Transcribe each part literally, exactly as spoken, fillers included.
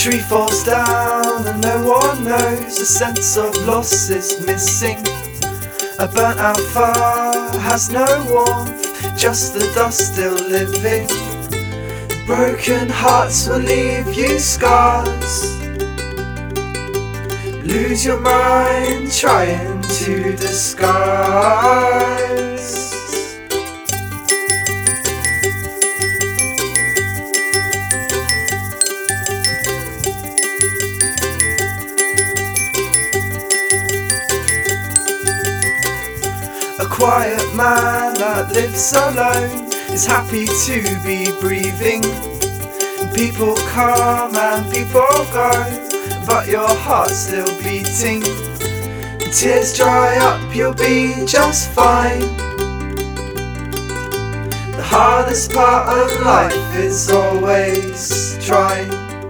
tree falls down and no one knows. A sense of loss is missing. A burnt out fire has no warmth, just the dust still living. Broken hearts will leave you scars. Lose your mind trying to disguise. A quiet man that lives alone is happy to be breathing. People come and people go, but your heart's still beating. Tears dry up, you'll be just fine. The hardest part of life is always trying.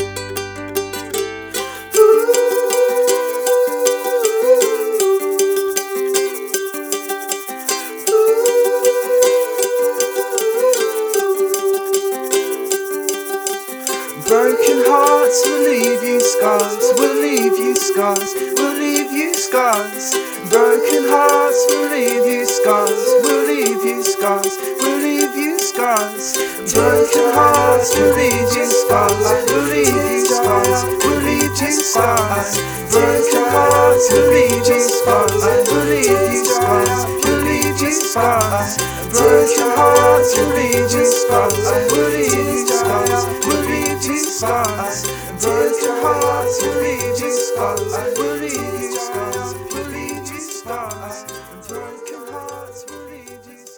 Broken hearts will leave you scars, will leave you scars, will leave you scars. Broken hearts will leave you scars, will leave you scars, will leave you scars. Broken hearts will leave you scars, will leave you scars, will leave you scars. Broken hearts will leave you scars, will leave you scars, will leave you scars. Broken hearts will leave you scars, will leave you scars, will leave you scars. Broken hearts will leave you scars, will leave you scars, will leave you scars. Broken hearts will leave you scars.